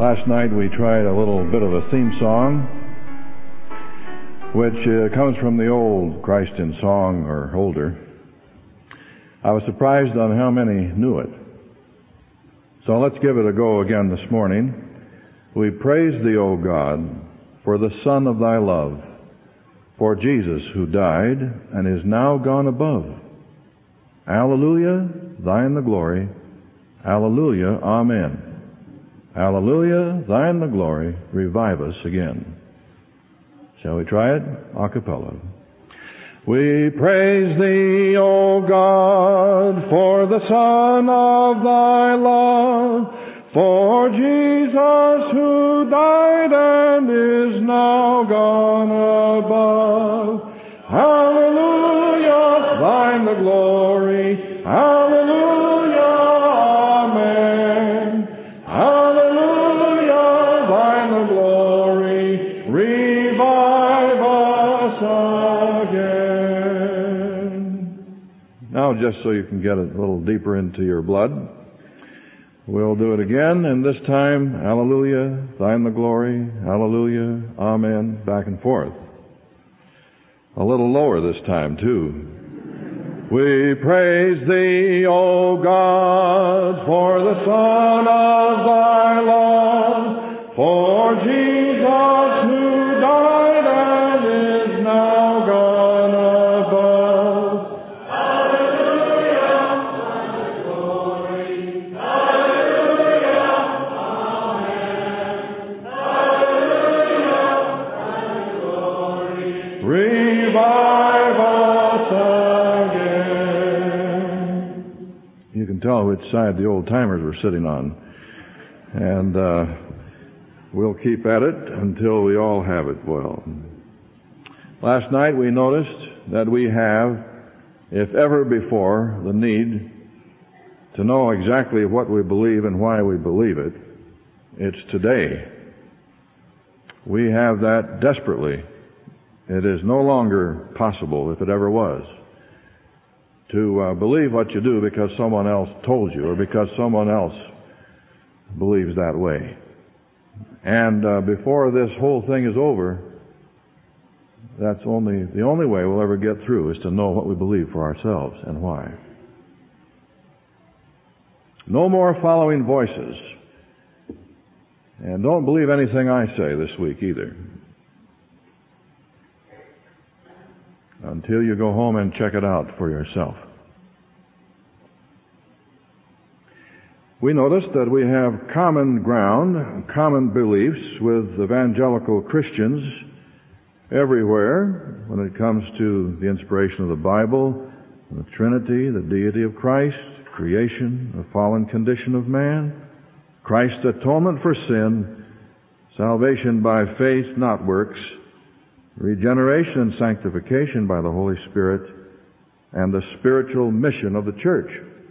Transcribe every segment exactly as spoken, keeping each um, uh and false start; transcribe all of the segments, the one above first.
Last night we tried a little bit of a theme song, which uh, comes from the old Christ in Song or older. I was surprised on how many knew it. So let's give it a go again this morning. We praise thee, O God, for the Son of thy love, for Jesus who died and is now gone above. Alleluia, thine the glory. Alleluia, amen. Hallelujah, thine the glory, revive us again. Shall we try it? A cappella. We praise thee, O God, for the Son of thy love, for Jesus who died and is now gone above. Hallelujah, thine the glory. Hallelujah, amen. Now, just so you can get a little deeper into your blood, we'll do it again, and this time, hallelujah, thine the glory, hallelujah, amen, back and forth. A little lower this time, too. We praise thee, O God, for the Son of thy love, for Jesus who died and is now gone above. Hallelujah, thine the glory. Hallelujah, amen. Hallelujah, thine the glory. Revive us again. You can tell which side the old-timers were sitting on. And uh, we'll keep at it until we all have it well. Last night we noticed that we have, if ever before, the need to know exactly what we believe and why we believe it. It's today. We have that desperately. It is no longer possible, if it ever was, to uh, believe what you do because someone else told you or because someone else believes that way. And uh, before this whole thing is over, that's only the only way we'll ever get through is to know what we believe for ourselves and why. No more following voices. And don't believe anything I say this week either. Until you go home and check it out for yourself. We noticed that we have common ground, common beliefs with evangelical Christians everywhere when it comes to the inspiration of the Bible, the Trinity, the deity of Christ, creation, the fallen condition of man, Christ's atonement for sin, salvation by faith, not works, regeneration and sanctification by the Holy Spirit, and the spiritual mission of the church.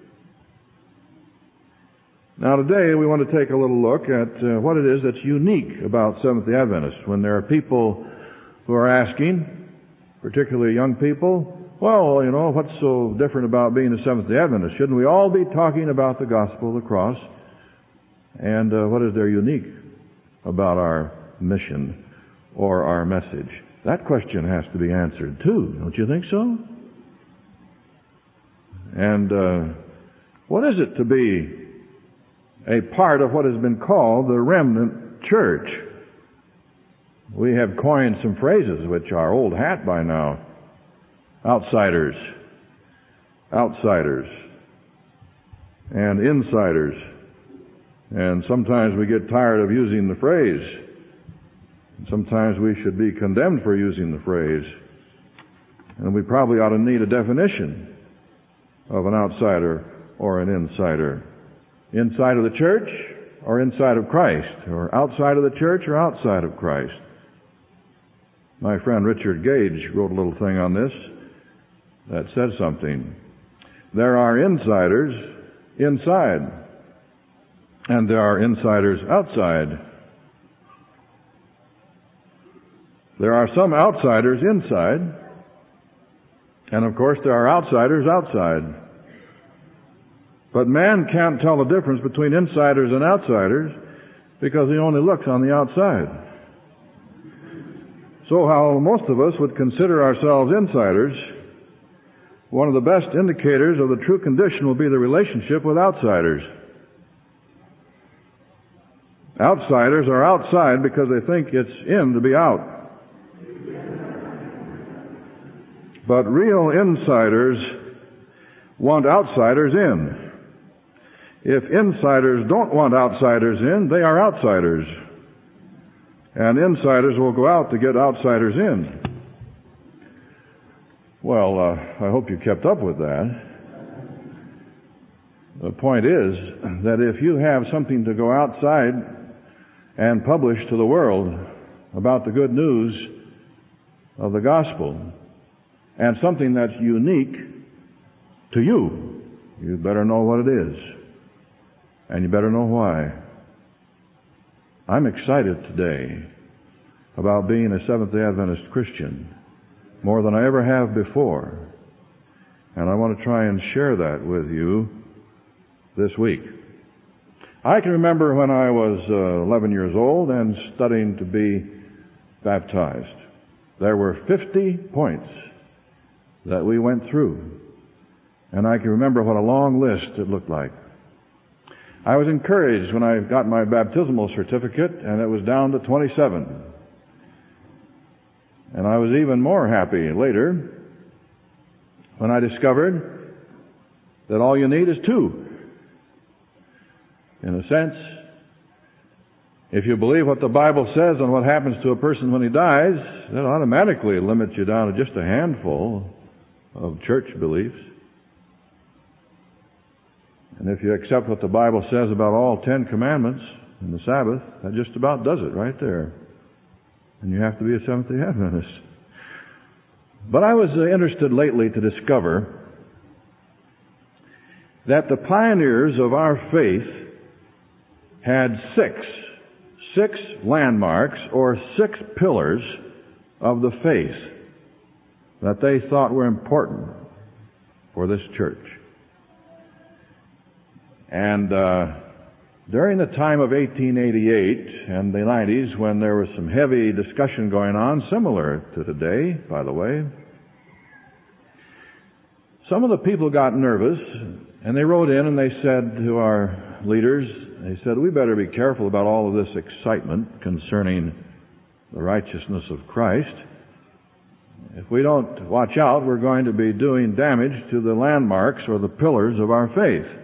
Now today we want to take a little look at uh, what it is that's unique about Seventh-day Adventists. When there are people who are asking, particularly young people, well, you know, what's so different about being a Seventh-day Adventist? Shouldn't we all be talking about the gospel of the cross? And uh, what is there unique about our mission or our message? That question has to be answered too, don't you think so? And uh, what is it to be a part of what has been called the remnant church? We have coined some phrases which are old hat by now. Outsiders, outsiders, and insiders. And sometimes we get tired of using the phrase. Sometimes we should be condemned for using the phrase. And we probably ought to need a definition of an outsider or an insider. Inside of the church or inside of Christ? Or outside of the church or outside of Christ? My friend Richard Gage wrote a little thing on this that says something. There are insiders inside, and there are insiders outside. There are some outsiders inside, and of course there are outsiders outside. But man can't tell the difference between insiders and outsiders because he only looks on the outside. So how most of us would consider ourselves insiders, one of the best indicators of the true condition will be the relationship with outsiders. Outsiders are outside because they think it's in to be out. But real insiders want outsiders in. If insiders don't want outsiders in, they are outsiders. And insiders will go out to get outsiders in. Well, uh, I hope you kept up with that. The point is that if you have something to go outside and publish to the world about the good news of the gospel, and something that's unique to you, you better know what it is. And you better know why. I'm excited today about being a Seventh-day Adventist Christian more than I ever have before. And I want to try and share that with you this week. I can remember when I was uh, eleven years old and studying to be baptized. There were fifty points that we went through. And I can remember what a long list it looked like. I was encouraged when I got my baptismal certificate, and it was down to twenty-seven. And I was even more happy later when I discovered that all you need is two. In a sense, if you believe what the Bible says on what happens to a person when he dies, that automatically limits you down to just a handful of church beliefs. And if you accept what the Bible says about all Ten Commandments and the Sabbath, that just about does it right there. And you have to be a Seventh-day Adventist. But I was interested lately to discover that the pioneers of our faith had six, six landmarks or six pillars of the faith that they thought were important for this church. And uh, during the time of eighteen eighty-eight and the nineties, when there was some heavy discussion going on, similar to today, by the way, some of the people got nervous, and they wrote in and they said to our leaders, they said, we better be careful about all of this excitement concerning the righteousness of Christ. If we don't watch out, we're going to be doing damage to the landmarks or the pillars of our faith.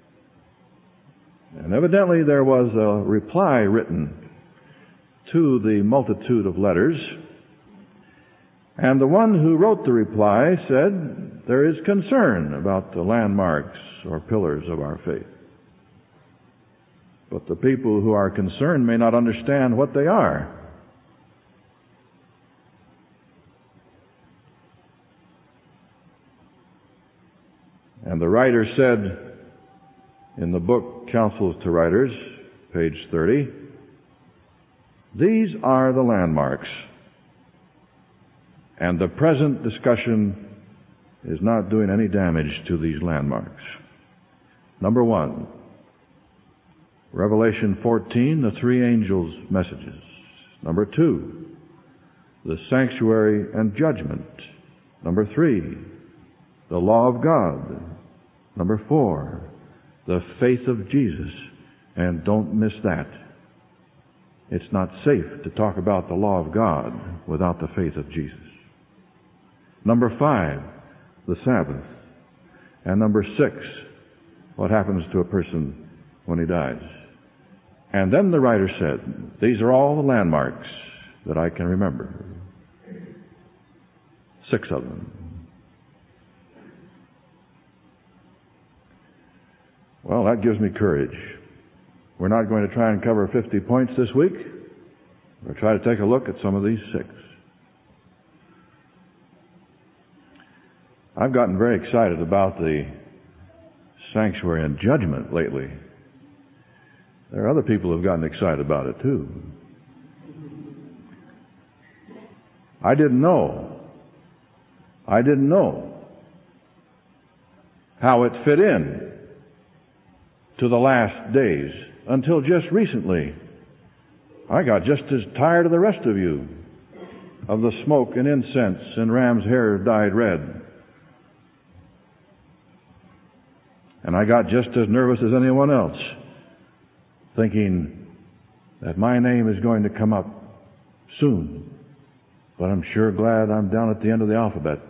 And evidently there was a reply written to the multitude of letters. And the one who wrote the reply said, there is concern about the landmarks or pillars of our faith. But the people who are concerned may not understand what they are. And the writer said in the book Counsels to Writers, page thirty, these are the landmarks, and the present discussion is not doing any damage to these landmarks. Number one, Revelation fourteen, the three angels' messages. Number two, the sanctuary and judgment. Number three, the law of God. Number four, the faith of Jesus. And don't miss that. It's not safe to talk about the law of God without the faith of Jesus. Number five, the Sabbath. And number six, what happens to a person when he dies. And then the writer said, these are all the landmarks that I can remember. Six of them. Well, that gives me courage. We're not going to try and cover fifty points this week. We'll try to take a look at some of these six. I've gotten very excited about the sanctuary and judgment lately. There are other people who have gotten excited about it too. I didn't know. I didn't know how it fit in to the last days until just recently I got just as tired of the rest of you, of the smoke and incense and ram's hair dyed red. And I got just as nervous as anyone else, thinking that my name is going to come up soon. But I'm sure glad I'm down at the end of the alphabet.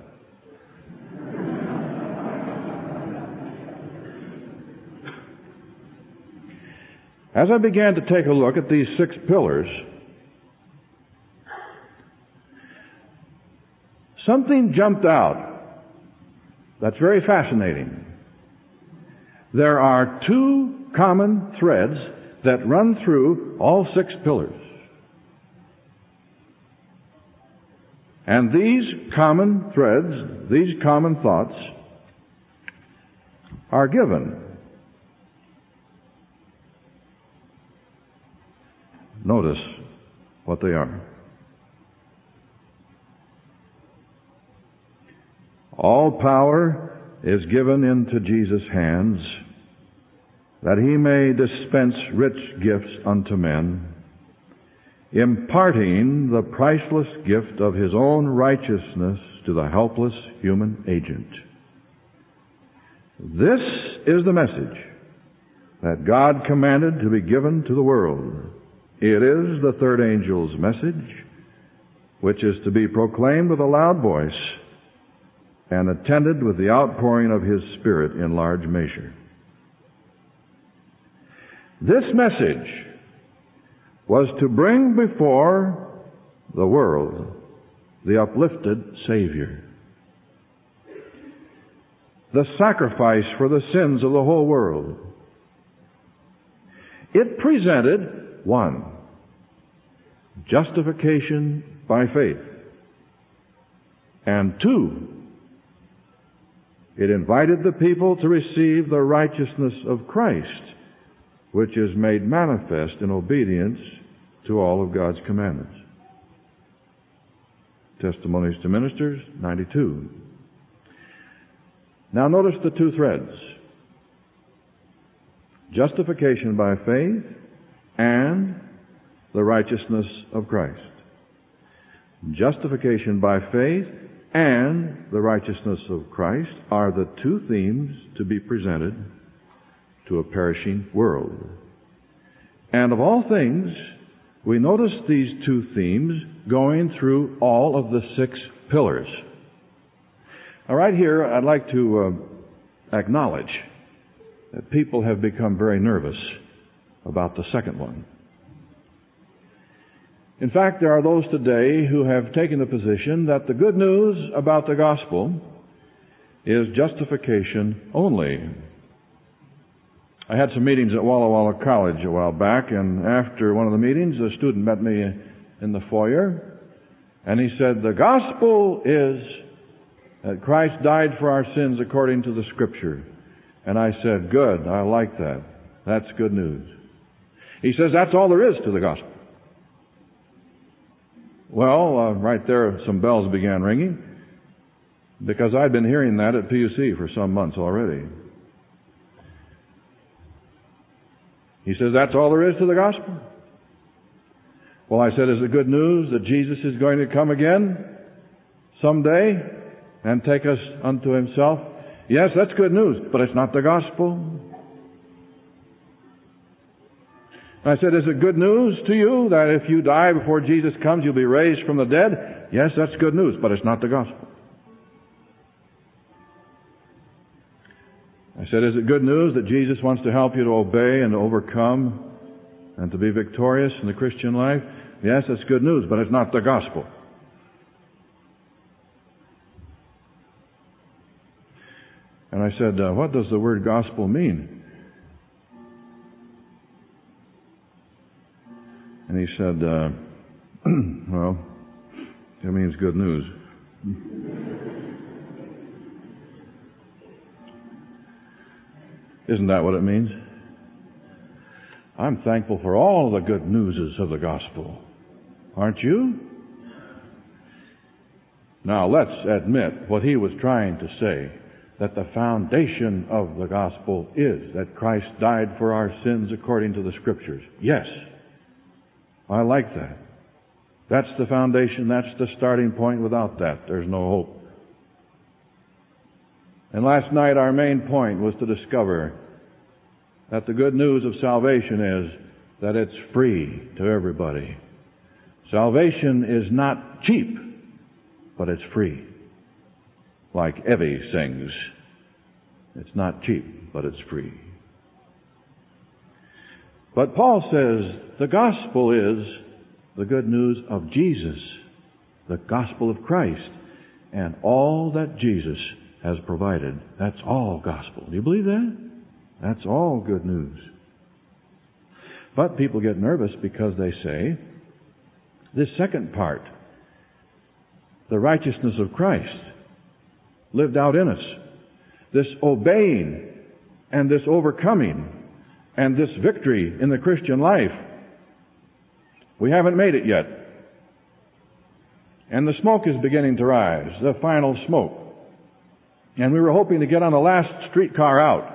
As I began to take a look at these six pillars, something jumped out that's very fascinating. There are two common threads that run through all six pillars. And these common threads, these common thoughts, are given. Notice what they are. All power is given into Jesus' hands, that he may dispense rich gifts unto men, imparting the priceless gift of his own righteousness to the helpless human agent. This is the message that God commanded to be given to the world. It is the third angel's message, which is to be proclaimed with a loud voice and attended with the outpouring of his Spirit in large measure. This message was to bring before the world the uplifted Savior, the sacrifice for the sins of the whole world. It presented, one, justification by faith, and two, it invited the people to receive the righteousness of Christ, which is made manifest in obedience to all of God's commandments. Testimonies to Ministers, ninety-two. Now notice the two threads. Justification by faith and the righteousness of Christ. Justification by faith and the righteousness of Christ are the two themes to be presented to a perishing world. And of all things, we notice these two themes going through all of the six pillars. Now, right here, I'd like to uh, acknowledge that people have become very nervous about the second one. In fact, there are those today who have taken the position that the good news about the gospel is justification only. I had some meetings at Walla Walla College a while back, and after one of the meetings, a student met me in the foyer, and he said, "The gospel is that Christ died for our sins according to the Scripture." And I said, "Good, I like that. That's good news." He says, "That's all there is to the gospel." Well, uh, right there, some bells began ringing, because I'd been hearing that at P U C for some months already. He says, "That's all there is to the gospel?" Well, I said, "Is it good news that Jesus is going to come again someday and take us unto himself?" "Yes, that's good news, but it's not the gospel." I said, "Is it good news to you that if you die before Jesus comes, you'll be raised from the dead?" "Yes, that's good news, but it's not the gospel." I said, "Is it good news that Jesus wants to help you to obey and to overcome and to be victorious in the Christian life?" "Yes, that's good news, but it's not the gospel." And I said, uh, "What does the word gospel mean?" And he said, uh, well, it means good news. Isn't that what it means? I'm thankful for all the good newses of the gospel. Aren't you? Now let's admit what he was trying to say, that the foundation of the gospel is that Christ died for our sins according to the Scriptures. Yes. I like that. That's the foundation. That's the starting point. Without that, there's no hope. And last night our main point was to discover that the good news of salvation is that it's free to everybody. Salvation is not cheap, but it's free. Like Evie sings, it's not cheap, but it's free. But Paul says the gospel is the good news of Jesus, the gospel of Christ, and all that Jesus has provided. That's all gospel. Do you believe that? That's all good news. But people get nervous because they say, this second part, the righteousness of Christ, lived out in us, this obeying and this overcoming and this victory in the Christian life, we haven't made it yet. And the smoke is beginning to rise, the final smoke. And we were hoping to get on the last streetcar out.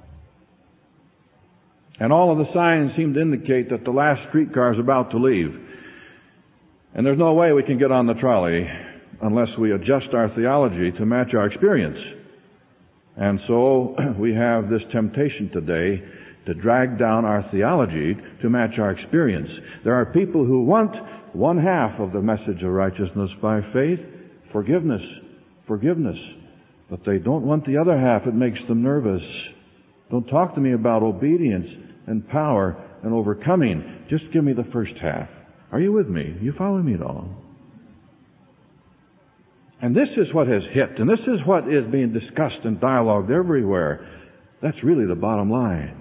And all of the signs seem to indicate that the last streetcar is about to leave. And there's no way we can get on the trolley unless we adjust our theology to match our experience. And so we have this temptation today to drag down our theology to match our experience. There are people who want one half of the message of righteousness by faith, forgiveness, forgiveness. But they don't want the other half. It makes them nervous. Don't talk to me about obedience and power and overcoming. Just give me the first half. Are you with me? You follow me at all? And this is what has hit, and this is what is being discussed and dialogued everywhere. That's really the bottom line.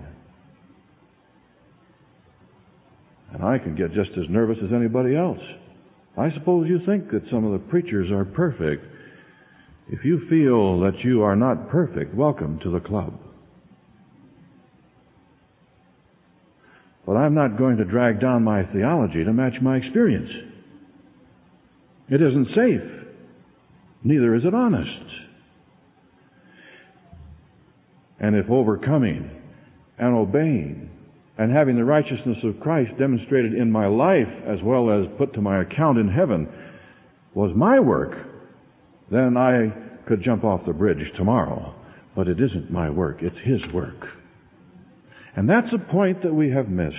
And I can get just as nervous as anybody else. I suppose you think that some of the preachers are perfect. If you feel that you are not perfect, welcome to the club. But I'm not going to drag down my theology to match my experience. It isn't safe. Neither is it honest. And if overcoming and obeying and having the righteousness of Christ demonstrated in my life as well as put to my account in heaven was my work, then I could jump off the bridge tomorrow. But it isn't my work, it's His work. And that's a point that we have missed,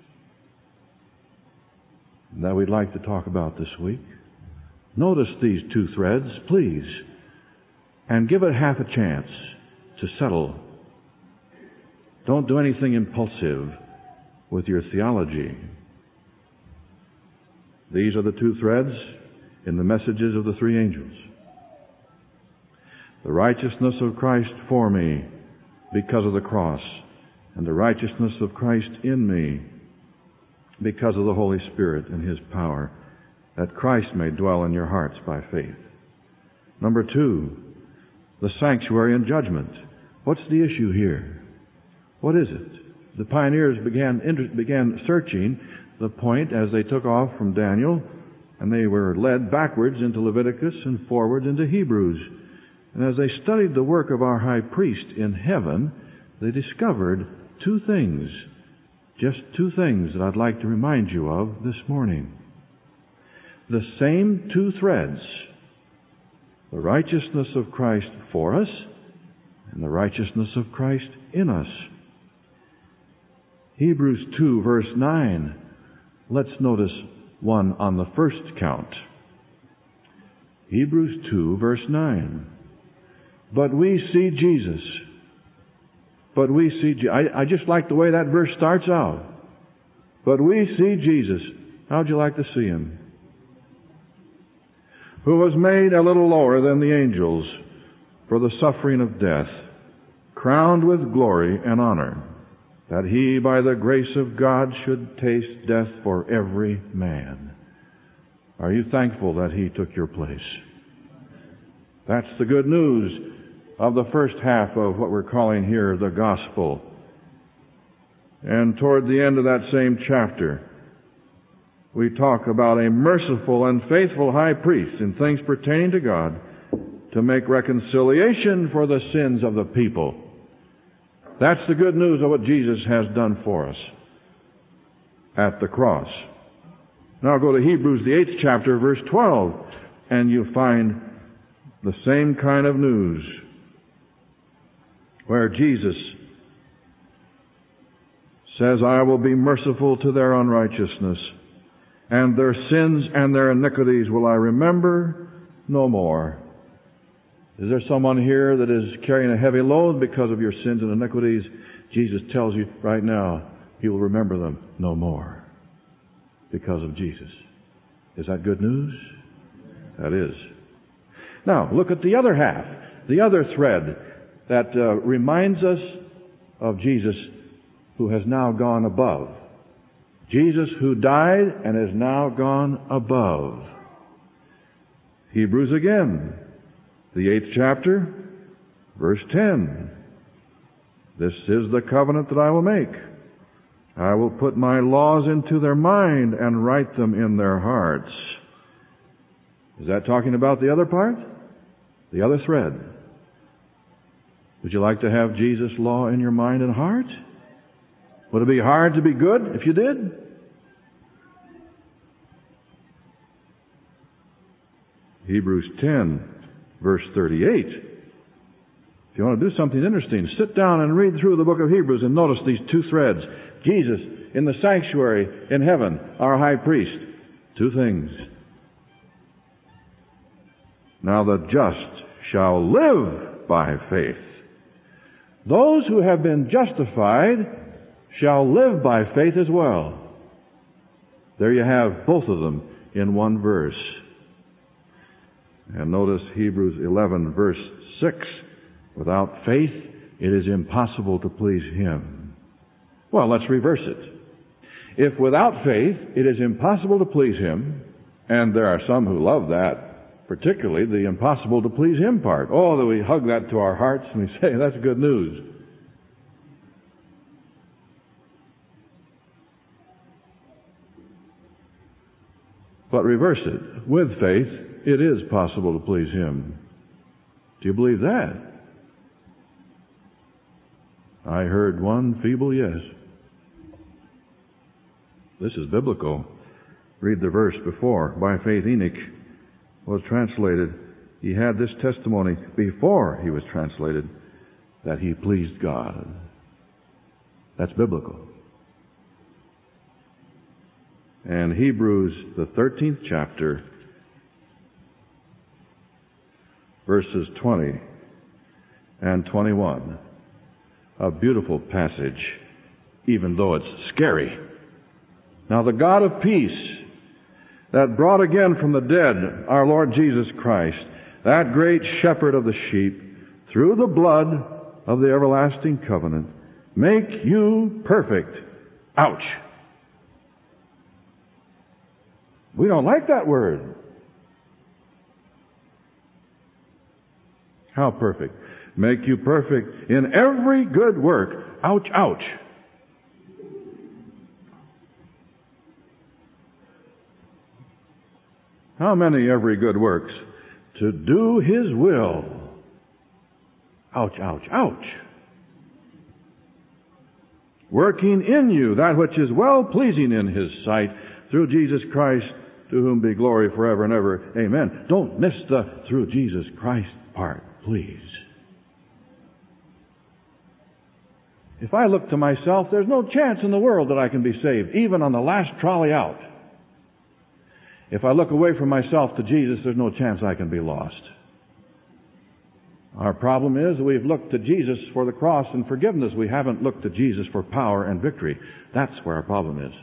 that we'd like to talk about this week. Notice these two threads, please, and give it half a chance to settle. Don't do anything impulsive with your theology. These are the two threads in the messages of the three angels. The righteousness of Christ for me because of the cross, and the righteousness of Christ in me because of the Holy Spirit and His power, that Christ may dwell in your hearts by faith. Number two, the sanctuary and judgment. What's the issue here? What is it? The pioneers began began searching the point as they took off from Daniel, and they were led backwards into Leviticus and forwards into Hebrews. And as they studied the work of our high priest in heaven, they discovered two things, just two things that I'd like to remind you of this morning. The same two threads, the righteousness of Christ for us and the righteousness of Christ in us. Hebrews two, verse nine. Let's notice one on the first count. Hebrews two, verse nine. But we see Jesus. But we see, I, I just like the way that verse starts out. But we see Jesus. How'd you like to see Him? Who was made a little lower than the angels for the suffering of death, crowned with glory and honor, that He, by the grace of God, should taste death for every man. Are you thankful that He took your place? That's the good news of the first half of what we're calling here the gospel. And toward the end of that same chapter, we talk about a merciful and faithful high priest in things pertaining to God to make reconciliation for the sins of the people. That's the good news of what Jesus has done for us at the cross. Now go to Hebrews, the eighth chapter, verse twelve, and you'll find the same kind of news, where Jesus says, I will be merciful to their unrighteousness, and their sins and their iniquities will I remember no more. Is there someone here that is carrying a heavy load because of your sins and iniquities? Jesus tells you right now, He will remember them no more because of Jesus. Is that good news? That is. Now, look at the other half, the other thread that uh, reminds us of Jesus who has now gone above. Jesus who died and has now gone above. Hebrews again, the eighth chapter, verse ten. This is the covenant that I will make. I will put my laws into their mind and write them in their hearts. Is that talking about the other part? The other thread. Would you like to have Jesus' law in your mind and heart? Would it be hard to be good if you did? Hebrews ten, verse thirty-eight. If you want to do something interesting, sit down and read through the book of Hebrews and notice these two threads. Jesus in the sanctuary in heaven, our high priest. Two things. Now the just shall live by faith. Those who have been justified shall live by faith as well. There you have both of them in one verse. And notice Hebrews eleven, verse six. Without faith, it is impossible to please Him. Well, let's reverse it. If without faith, it is impossible to please Him, and there are some who love that, particularly the impossible to please Him part. Oh, that we hug that to our hearts and we say, that's good news. But reverse it. With faith, it is possible to please Him. Do you believe that? I heard one feeble yes. This is biblical. Read the verse before. By faith Enoch was translated. He had this testimony before he was translated that he pleased God. That's biblical. And Hebrews, the thirteenth chapter, verses twenty and twenty-one. A beautiful passage, even though it's scary. Now the God of peace that brought again from the dead our Lord Jesus Christ, that great shepherd of the sheep, through the blood of the everlasting covenant, make you perfect. Ouch! We don't like that word. How perfect? Make you perfect in every good work. Ouch, ouch. How many every good works? To do His will. Ouch, ouch, ouch. Working in you that which is well-pleasing in His sight, through Jesus Christ, to whom be glory forever and ever. Amen. Don't miss the through Jesus Christ part, please. If I look to myself, there's no chance in the world that I can be saved, even on the last trolley out. If I look away from myself to Jesus, there's no chance I can be lost. Our problem is we've looked to Jesus for the cross and forgiveness. We haven't looked to Jesus for power and victory. That's where our problem is.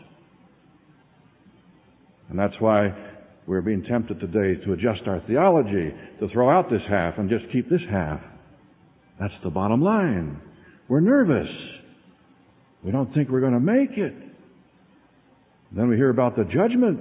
And that's why we're being tempted today to adjust our theology, to throw out this half and just keep this half. That's the bottom line. We're nervous. We don't think we're going to make it. Then we hear about the judgment.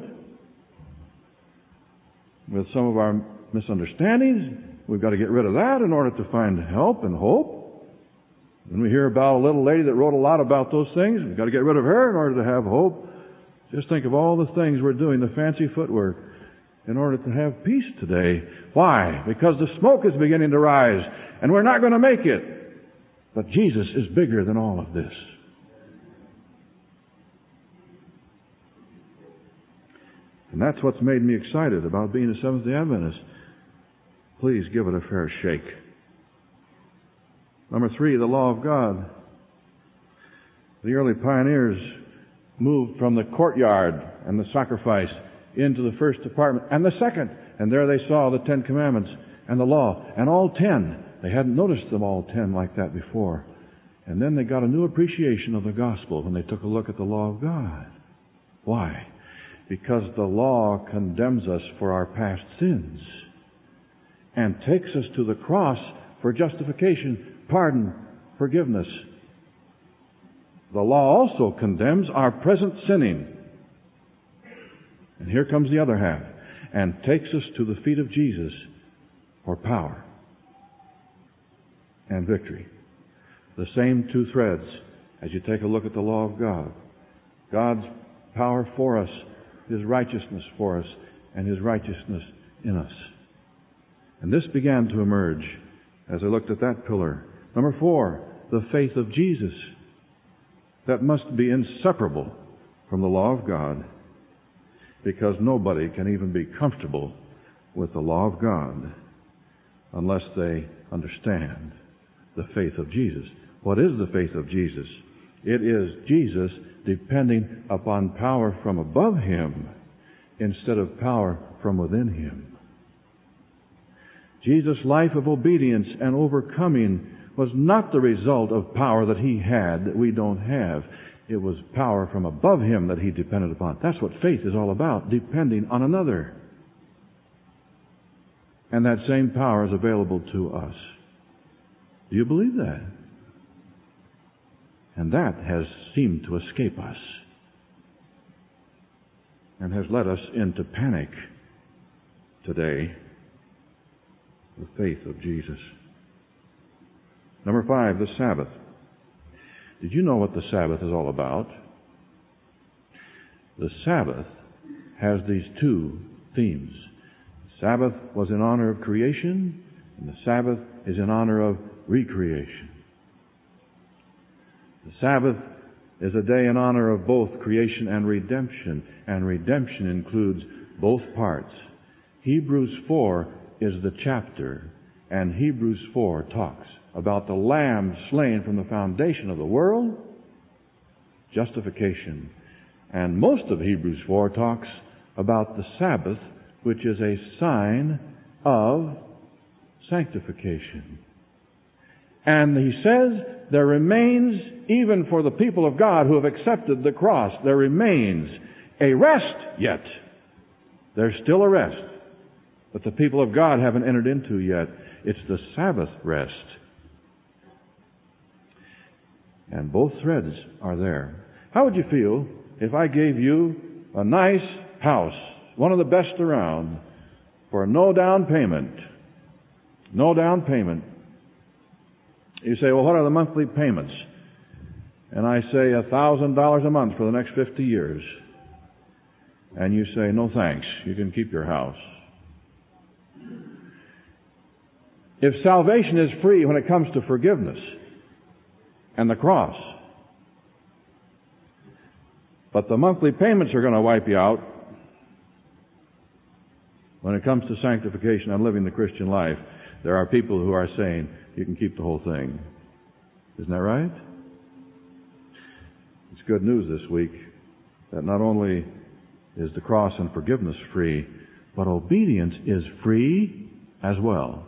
With some of our misunderstandings, we've got to get rid of that in order to find help and hope. Then we hear about a little lady that wrote a lot about those things. We've got to get rid of her in order to have hope. Just think of all the things we're doing, the fancy footwork, in order to have peace today. Why? Because the smoke is beginning to rise, and we're not going to make it. But Jesus is bigger than all of this. And that's what's made me excited about being a Seventh-day Adventist. Please give it a fair shake. Number three, the law of God. The early pioneers moved from the courtyard and the sacrifice into the first apartment and the second. And there they saw the Ten Commandments and the law. And all ten. They hadn't noticed them all ten like that before. And then they got a new appreciation of the gospel when they took a look at the law of God. Why? Because the law condemns us for our past sins and takes us to the cross for justification, pardon, forgiveness. The law also condemns our present sinning. And here comes the other half, and takes us to the feet of Jesus for power and victory. The same two threads as you take a look at the law of God. God's power for us, His righteousness for us, and His righteousness in us. And this began to emerge as I looked at that pillar. Number four, the faith of Jesus. That must be inseparable from the law of God, because nobody can even be comfortable with the law of God unless they understand the faith of Jesus. What is the faith of Jesus? It is Jesus depending upon power from above Him instead of power from within Him. Jesus' life of obedience and overcoming was not the result of power that He had that we don't have. It was power from above Him that He depended upon. That's what faith is all about, depending on another. And that same power is available to us. Do you believe that? And that has seemed to escape us and has led us into panic today. The faith of Jesus. Number five, the Sabbath. Did you know what the Sabbath is all about? The Sabbath has these two themes. The Sabbath was in honor of creation, and the Sabbath is in honor of recreation. The Sabbath is a day in honor of both creation and redemption, and redemption includes both parts. Hebrews four is the chapter, and Hebrews four talks about the Lamb slain from the foundation of the world, justification. And most of Hebrews four talks about the Sabbath, which is a sign of sanctification. And he says there remains, even for the people of God who have accepted the cross, there remains a rest yet. There's still a rest, but the people of God haven't entered into yet. It's the Sabbath rest. And both threads are there. How would you feel if I gave you a nice house, one of the best around, for no down payment? No down payment. You say, well, what are the monthly payments? And I say a thousand dollars a month for the next fifty years. And you say, no thanks, you can keep your house. If salvation is free when it comes to forgiveness and the cross, but the monthly payments are going to wipe you out when it comes to sanctification and living the Christian life, there are people who are saying you can keep the whole thing. Isn't that right? It's good news this week that not only is the cross and forgiveness free, but obedience is free as well.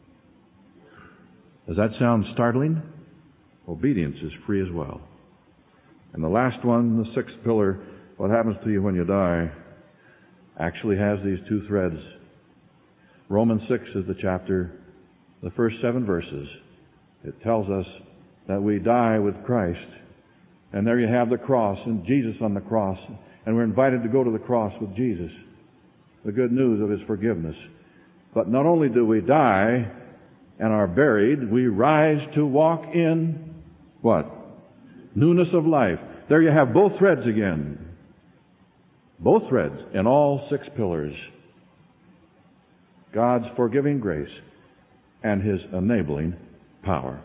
Does that sound startling? Obedience is free as well. And the last one, the sixth pillar, what happens to you when you die, actually has these two threads. Romans six is the chapter, the first seven verses. It tells us that we die with Christ. And there you have the cross and Jesus on the cross. And we're invited to go to the cross with Jesus. The good news of His forgiveness. But not only do we die and are buried, we rise to walk in what? Newness of life. There you have both threads again. Both threads in all six pillars. God's forgiving grace and His enabling power.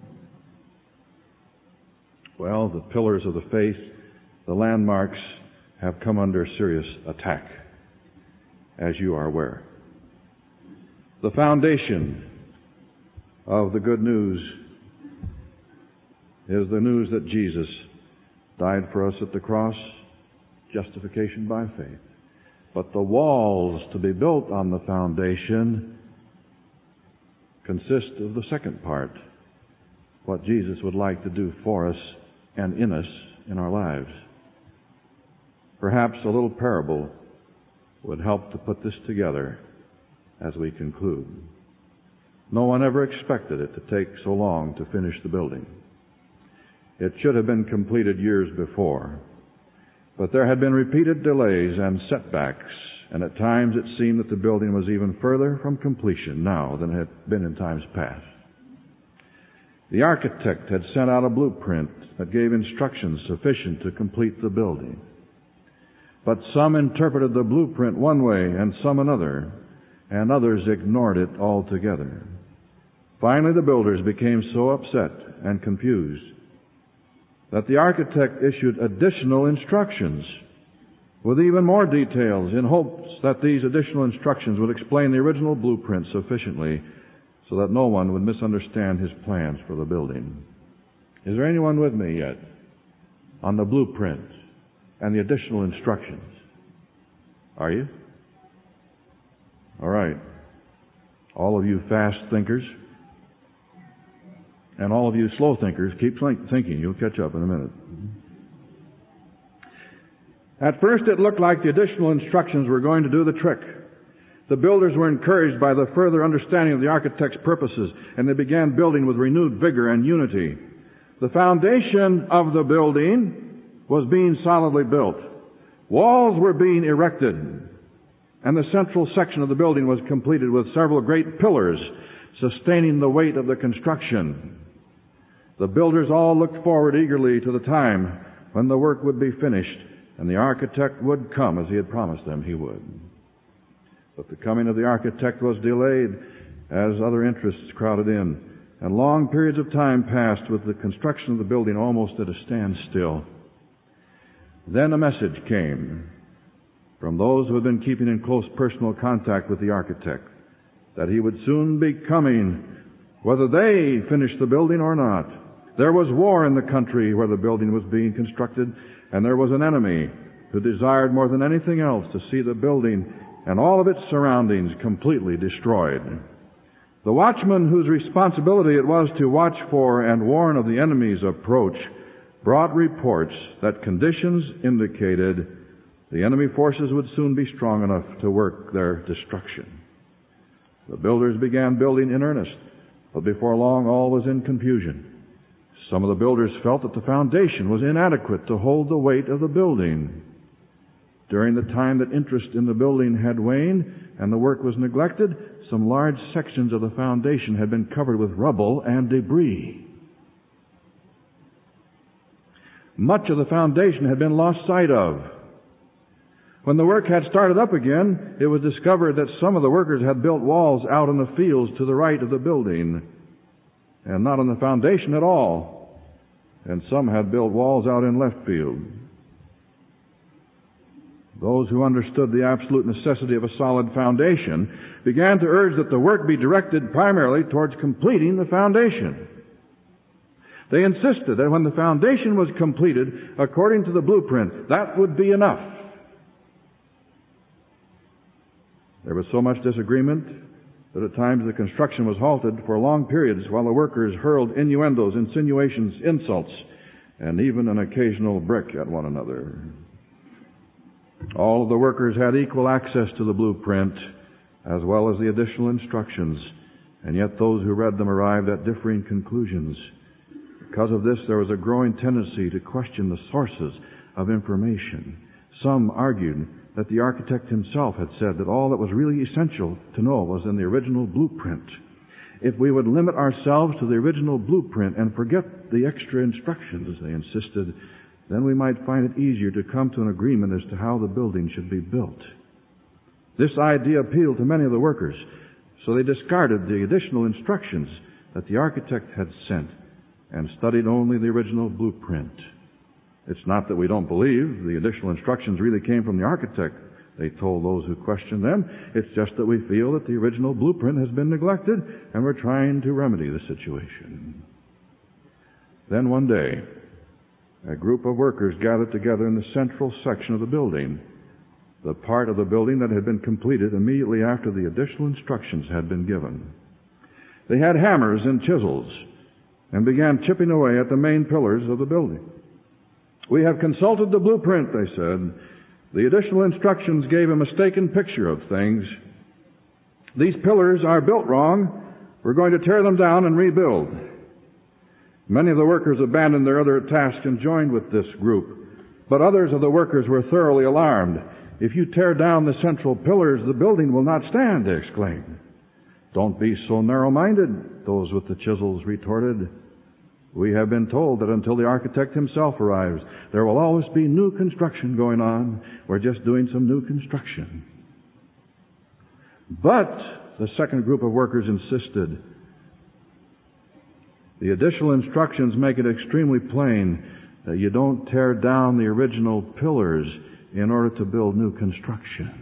Well, the pillars of the faith, the landmarks, have come under serious attack, as you are aware. The foundation of the good news is the news that Jesus died for us at the cross, justification by faith. But the walls to be built on the foundation consist of the second part, what Jesus would like to do for us and in us in our lives. Perhaps a little parable would help to put this together as we conclude. No one ever expected it to take so long to finish the building. It should have been completed years before, but there had been repeated delays and setbacks, and at times it seemed that the building was even further from completion now than it had been in times past. The architect had sent out a blueprint that gave instructions sufficient to complete the building. But some interpreted the blueprint one way and some another, and others ignored it altogether. Finally, the builders became so upset and confused that the architect issued additional instructions with even more details in hopes that these additional instructions would explain the original blueprint sufficiently so that no one would misunderstand his plans for the building. Is there anyone with me yet on the blueprint and the additional instructions? Are you? All right. All of you fast thinkers and all of you slow thinkers, keep thinking. You'll catch up in a minute. At first it looked like the additional instructions were going to do the trick. The builders were encouraged by the further understanding of the architect's purposes, and they began building with renewed vigor and unity. The foundation of the building was being solidly built. Walls were being erected, and the central section of the building was completed with several great pillars sustaining the weight of the construction. The builders all looked forward eagerly to the time when the work would be finished and the architect would come as he had promised them he would. But the coming of the architect was delayed as other interests crowded in, and long periods of time passed with the construction of the building almost at a standstill. Then a message came from those who had been keeping in close personal contact with the architect that he would soon be coming, whether they finished the building or not. There was war in the country where the building was being constructed, and there was an enemy who desired more than anything else to see the building and all of its surroundings completely destroyed. The watchman whose responsibility it was to watch for and warn of the enemy's approach brought reports that conditions indicated the enemy forces would soon be strong enough to work their destruction. The builders began building in earnest, but before long all was in confusion. Some of the builders felt that the foundation was inadequate to hold the weight of the building. During the time that interest in the building had waned and the work was neglected, some large sections of the foundation had been covered with rubble and debris. Much of the foundation had been lost sight of. When the work had started up again, it was discovered that some of the workers had built walls out in the fields to the right of the building, and not on the foundation at all. And some had built walls out in left field. Those who understood the absolute necessity of a solid foundation began to urge that the work be directed primarily towards completing the foundation. They insisted that when the foundation was completed, according to the blueprint, that would be enough. There was so much disagreement that at times the construction was halted for long periods while the workers hurled innuendos, insinuations, insults, and even an occasional brick at one another. All of the workers had equal access to the blueprint as well as the additional instructions, and yet those who read them arrived at differing conclusions. Because of this, there was a growing tendency to question the sources of information. Some argued that the architect himself had said that all that was really essential to know was in the original blueprint. If we would limit ourselves to the original blueprint and forget the extra instructions, they insisted, then we might find it easier to come to an agreement as to how the building should be built. This idea appealed to many of the workers, so they discarded the additional instructions that the architect had sent and studied only the original blueprint. It's not that we don't believe the additional instructions really came from the architect, they told those who questioned them. It's just that we feel that the original blueprint has been neglected, and we're trying to remedy the situation. Then one day, a group of workers gathered together in the central section of the building, the part of the building that had been completed immediately after the additional instructions had been given. They had hammers and chisels and began chipping away at the main pillars of the building. "We have consulted the blueprint," they said. "The additional instructions gave a mistaken picture of things. These pillars are built wrong. We're going to tear them down and rebuild." Many of the workers abandoned their other tasks and joined with this group. But others of the workers were thoroughly alarmed. "If you tear down the central pillars, the building will not stand," they exclaimed. "Don't be so narrow-minded," those with the chisels retorted. "We have been told that until the architect himself arrives, there will always be new construction going on. We're just doing some new construction." But the second group of workers insisted. "The additional instructions make it extremely plain that you don't tear down the original pillars in order to build new construction."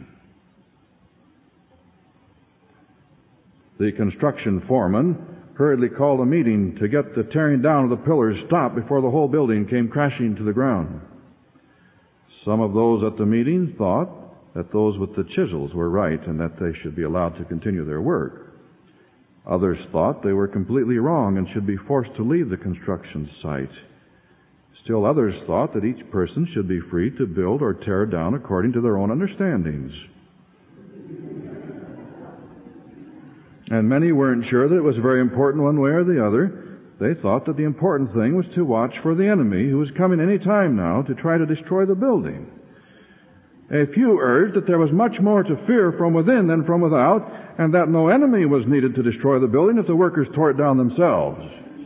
The construction foreman hurriedly called a meeting to get the tearing down of the pillars stopped before the whole building came crashing to the ground. Some of those at the meeting thought that those with the chisels were right and that they should be allowed to continue their work. Others thought they were completely wrong and should be forced to leave the construction site. Still others thought that each person should be free to build or tear down according to their own understandings. And many weren't sure that it was very important one way or the other. They thought that the important thing was to watch for the enemy who was coming any time now to try to destroy the building. A few urged that there was much more to fear from within than from without, and that no enemy was needed to destroy the building if the workers tore it down themselves.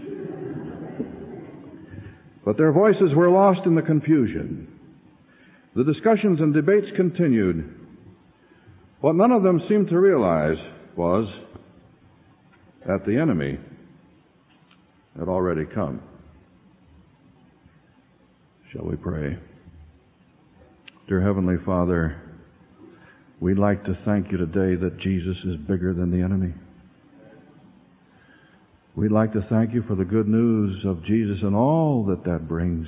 But their voices were lost in the confusion. The discussions and debates continued. What none of them seemed to realize was that the enemy had already come. Shall we pray? Dear Heavenly Father, we'd like to thank you today that Jesus is bigger than the enemy. We'd like to thank you for the good news of Jesus and all that that brings.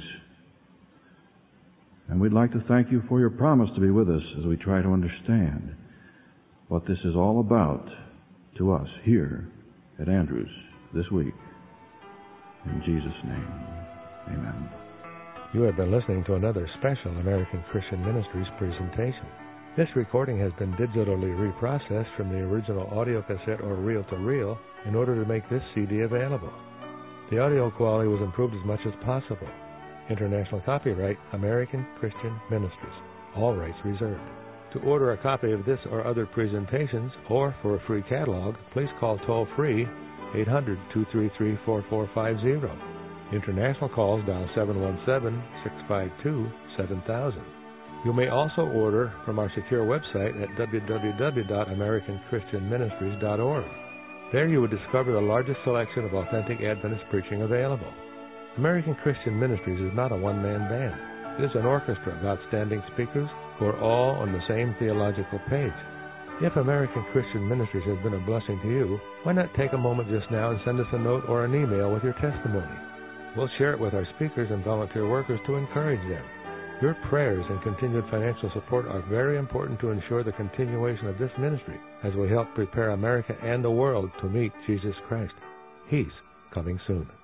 And we'd like to thank you for your promise to be with us as we try to understand what this is all about to us here at Andrews this week. In Jesus' name, amen. You have been listening to another special American Christian Ministries presentation. This recording has been digitally reprocessed from the original audio cassette or reel-to-reel in order to make this C D available. The audio quality was improved as much as possible. International copyright, American Christian Ministries. All rights reserved. To order a copy of this or other presentations, or for a free catalog, please call toll-free eight hundred, two three three, four four five zero. International calls dial seven one seven, six five two, seven thousand. You may also order from our secure website at w w w dot american christian ministries dot org. There you will discover the largest selection of authentic Adventist preaching available. American Christian Ministries is not a one-man band. It is an orchestra of outstanding speakers who are all on the same theological page. If American Christian Ministries has been a blessing to you, why not take a moment just now and send us a note or an email with your testimony? We'll share it with our speakers and volunteer workers to encourage them. Your prayers and continued financial support are very important to ensure the continuation of this ministry as we help prepare America and the world to meet Jesus Christ. He's coming soon.